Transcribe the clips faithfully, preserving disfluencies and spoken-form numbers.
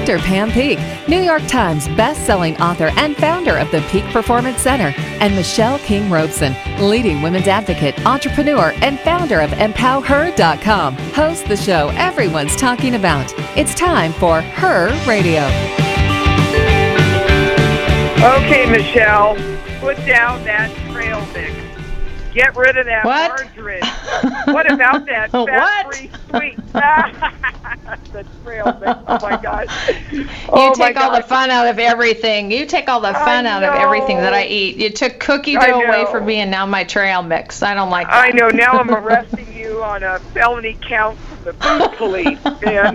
Doctor Pam Peak, New York Times best-selling author and founder of the Peak Performance Center, and Michelle King Robeson, leading women's advocate, entrepreneur, and founder of empower her dot com, host the show everyone's talking about. It's time for Her Radio. Okay, Michelle, put down that trail mix. Get rid of that what? margarine. What about that fat-free sweet? The trail mix. Oh, my God. You Oh take my all gosh. the fun out of everything. You take all the fun I out of everything that I know. eat. You took cookie I dough away know. from me, and now my trail mix. I don't like that. I know. Now I'm arresting you on a felony count from the food police. And,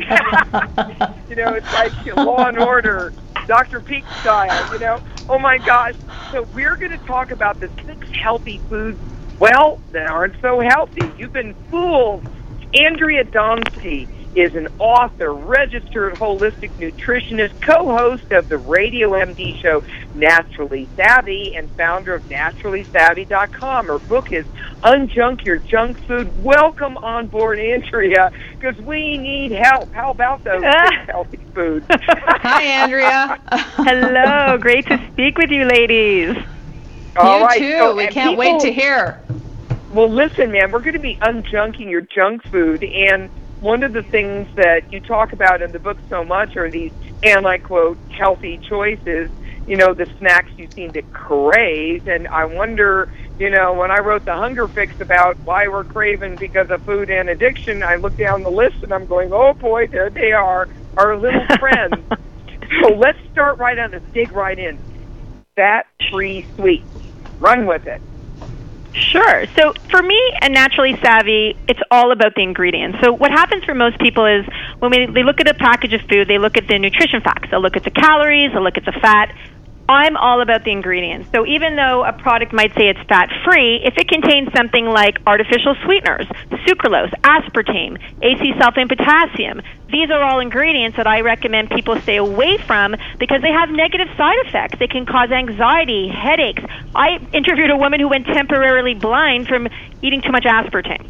you know, it's like Law and Order, Doctor Peak style, you know. Oh, my gosh. So we're going to talk about the six healthy foods, well, that aren't so healthy. You've been fooled. Andrea Donsky is an author, registered holistic nutritionist, co-host of the Radio M D show Naturally Savvy, and founder of naturally savvy dot com. Her book is Unjunk Your Junk Food. Welcome on board, Andrea, because we need help. How about those six healthy foods? Hi, Andrea. Hello. Great to speak with you, ladies. All you right, too. so, we and can't people- wait to hear. Well, listen, man, we're going to be unjunking your junk food, and one of the things that you talk about in the book so much are these, and I quote, healthy choices, you know, the snacks you seem to crave, and I wonder, you know, when I wrote the Hunger Fix about why we're craving because of food and addiction, I look down the list and I'm going, oh boy, there they are, our little friends. So let's start right on this, dig right in. Fat-free sweets. Run with it. Sure. So for me and Naturally Savvy, it's all about the ingredients. So what happens for most people is when we, they look at a package of food, they look at the nutrition facts. They'll look at the calories, they'll look at the fat. I'm all about the ingredients. So even though a product might say it's fat-free, if it contains something like artificial sweeteners, sucralose, aspartame, acesulfame potassium, these are all ingredients that I recommend people stay away from because they have negative side effects. They can cause anxiety, headaches. I interviewed a woman who went temporarily blind from eating too much aspartame.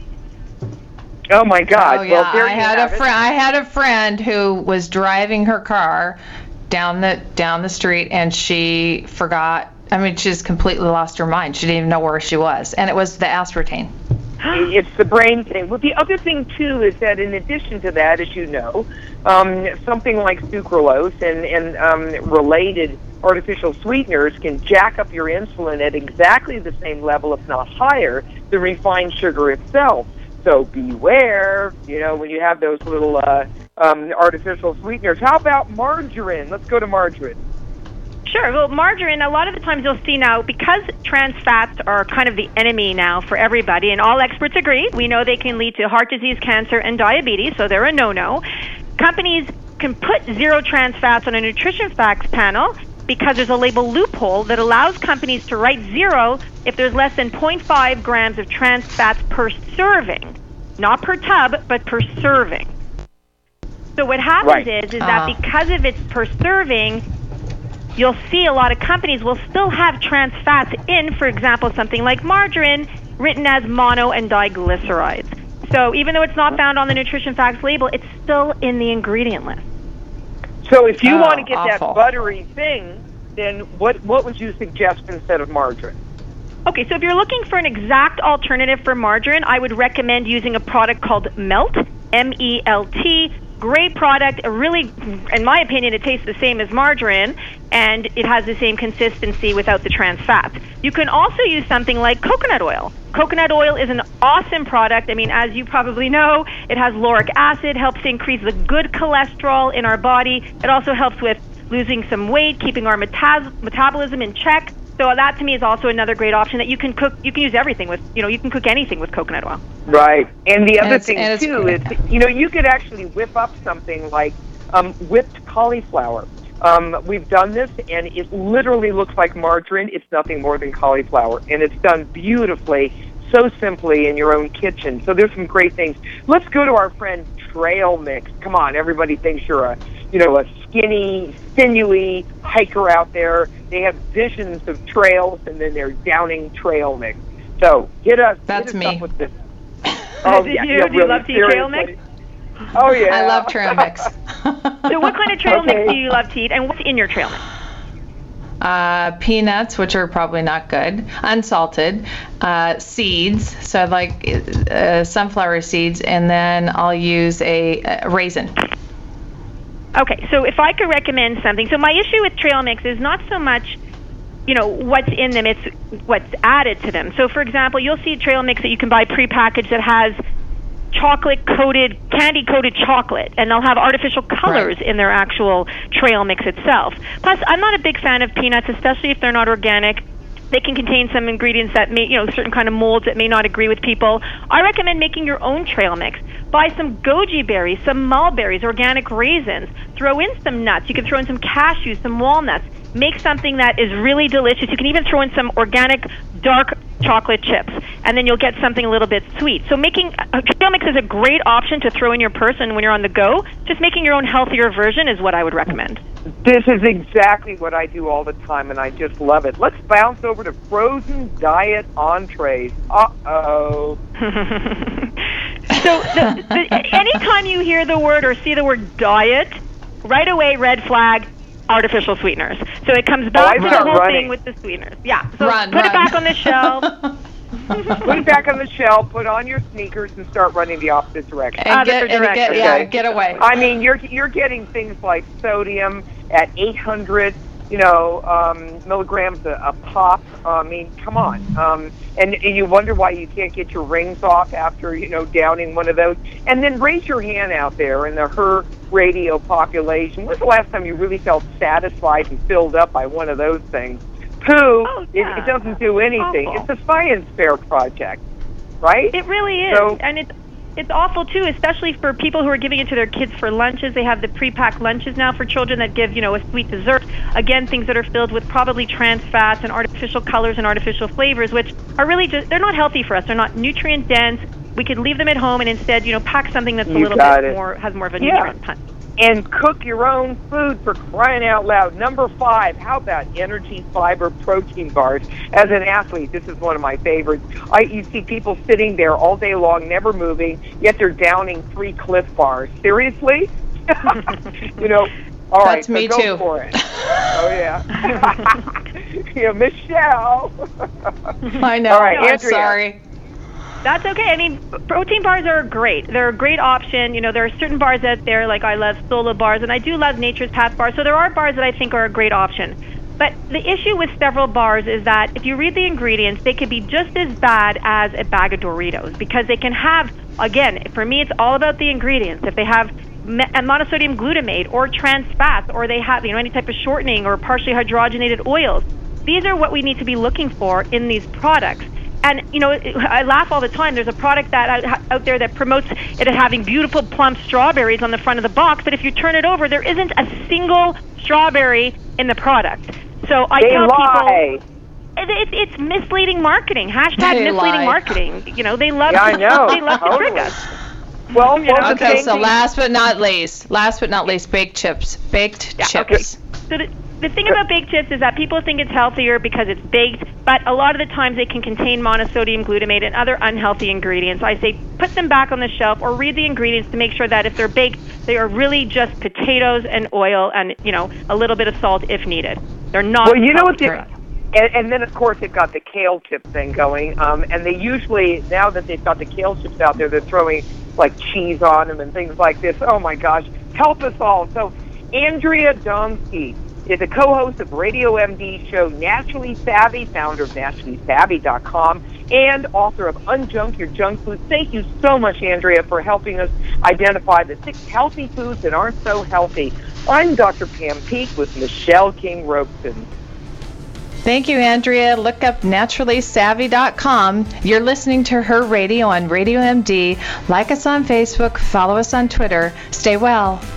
Oh my God! Oh yeah, Well, there I you had have a it. friend. I had a friend who was driving her car down the down the street, and she forgot. I mean, she just completely lost her mind. She didn't even know where she was, and it was the aspartame. It's the brain thing. Well, the other thing too is that in addition to that, as you know, um, something like sucralose and and um, related artificial sweeteners can jack up your insulin at exactly the same level, if not higher, than refined sugar itself. So beware, you know, when you have those little uh, um, artificial sweeteners. How about margarine? Let's go to margarine. Sure. Well, margarine, a lot of the times you'll see now, because trans fats are kind of the enemy now for everybody, and all experts agree, we know they can lead to heart disease, cancer, and diabetes, so they're a no-no. Companies can put zero trans fats on a nutrition facts panel because there's a label loophole that allows companies to write zero if there's less than zero point five grams of trans fats per serving. Not per tub, but per serving. So what happens Right. is, is Uh-huh. that because of its per serving, you'll see a lot of companies will still have trans fats in, for example, something like margarine, written as mono and diglycerides. So even though it's not found on the nutrition facts label, it's still in the ingredient list. So if you Oh, want to get awful. that buttery thing, then what what would you suggest instead of margarine? Okay, so if you're looking for an exact alternative for margarine, I would recommend using a product called Melt, M E L T. Great product. Really, in my opinion, it tastes the same as margarine, and it has the same consistency without the trans fats. You can also use something like coconut oil. Coconut oil is an awesome product. I mean, as you probably know, it has lauric acid, helps to increase the good cholesterol in our body. It also helps with losing some weight, keeping our metas- metabolism in check. So that to me is also another great option that you can cook. You can use everything with, you know, you can cook anything with coconut oil. Right. And the And other it's- thing and it's too great. is, you know, you could actually whip up something like um, whipped cauliflower. Um, we've done this, and it literally looks like margarine. It's nothing more than cauliflower, and it's done beautifully, so simply in your own kitchen. So there's some great things. Let's go to our friend Trail Mix. Come on, everybody thinks you're a, you know, a skinny, sinewy hiker out there. They have visions of trails, and then they're downing Trail Mix. So hit us. That's hit us me. up with this. Did you? Do you love to eat trail mix? Oh yeah. I love trail mix. So what kind of trail Okay. mix do you love to eat, and what's in your trail mix? Uh, peanuts, which are probably not good, unsalted, uh, seeds, so I like uh, sunflower seeds, and then I'll use a, a raisin. Okay, so if I could recommend something, so my issue with trail mix is not so much, you know, what's in them, it's what's added to them. So for example, you'll see a trail mix that you can buy prepackaged that has chocolate-coated, candy-coated chocolate, and they'll have artificial colors Right. in their actual trail mix itself. Plus, I'm not a big fan of peanuts, especially if they're not organic. They can contain some ingredients that may, you know, certain kind of molds that may not agree with people. I recommend making your own trail mix. Buy some goji berries, some mulberries, organic raisins. Throw in some nuts. You can throw in some cashews, some walnuts. Make something that is really delicious. You can even throw in some organic dark chocolate chips, and then you'll get something a little bit sweet. So making a trail mix is a great option to throw in your purse and when you're on the go. Just making your own healthier version is what I would recommend. This is exactly what I do all the time, and I just love it. Let's bounce over to frozen diet entrees. Uh-oh. So the, the, anytime you hear the word or see the word diet, right away, red flag, artificial sweeteners. So it comes back Oh, I to the start whole running. thing with the sweeteners. Yeah. So Run, put run. it back on the shelf. Put it back on the shelf, put on your sneakers, and start running the opposite direction. And Other get, and get, direction. yeah, Okay. get away. I mean, you're you're getting things like sodium at eight hundred, you know, um, milligrams a, a pop. I mean, come on. Um, and, and you wonder why you can't get your rings off after, you know, downing one of those. And then raise your hand out there in the her radio population. When's the last time you really felt satisfied and filled up by one of those things? Poo, Oh, yeah. it, it doesn't do anything. Awful. It's a science fair project, right? It really is, So- and it's it's awful too, especially for people who are giving it to their kids for lunches. They have the pre-packed lunches now for children that give, you know, a sweet dessert. Again, things that are filled with probably trans fats and artificial colors and artificial flavors, which are really just, they're not healthy for us. They're not nutrient dense. We could leave them at home and instead, you know, pack something that's a You little got bit it. more, has more of a Yeah. nutrient punch. And cook your own food, for crying out loud. Number five, how about energy fiber protein bars? As an athlete, this is one of my favorites. I you see people sitting there all day long, never moving, yet they're downing three Cliff bars. Seriously? You know, all right, That's so me go too. for it. Oh, yeah. Yeah, Michelle. I know. All right, I'm Andrea. sorry. That's okay. I mean, protein bars are great. They're a great option. You know, there are certain bars out there, like I love Solo bars, and I do love Nature's Path bars. So there are bars that I think are a great option. But the issue with several bars is that if you read the ingredients, they could be just as bad as a bag of Doritos because they can have, again, for me, it's all about the ingredients. If they have me- monosodium glutamate or trans fats, or they have, you know, any type of shortening or partially hydrogenated oils, these are what we need to be looking for in these products. And, you know, I laugh all the time. There's a product that out, out there that promotes it as having beautiful plump strawberries on the front of the box, but if you turn it over, there isn't a single strawberry in the product. So I They tell lie. people it, it, it's misleading marketing. Hashtag They misleading lie. marketing. You know, they love Yeah, I know. they love to trick Totally. us. Well, well, the Okay, same so thing- last but not least, last but not least, baked chips. Baked Yeah, chips. So the, the thing about baked chips is that people think it's healthier because it's baked, but a lot of the times they can contain monosodium glutamate and other unhealthy ingredients. I say put them back on the shelf or read the ingredients to make sure that if they're baked, they are really just potatoes and oil and, you know, a little bit of salt if needed. They're not Well, you know what? healthy The, for us. and, and then, of course, they've got the kale chip thing going. Um, and they usually, now that they've got the kale chips out there, they're throwing, like, cheese on them and things like this. Oh, my gosh. Help us all. So, Andrea Domsky is a co-host of Radio M D show Naturally Savvy, founder of naturally savvy dot com, and author of Unjunk Your Junk Food. Thank you so much, Andrea, for helping us identify the six healthy foods that aren't so healthy. I'm Doctor Pam Peek with Michelle King Robeson. Thank you, Andrea. Look up naturally savvy dot com. You're listening to Her Radio on Radio M D. Like us on Facebook. Follow us on Twitter. Stay well.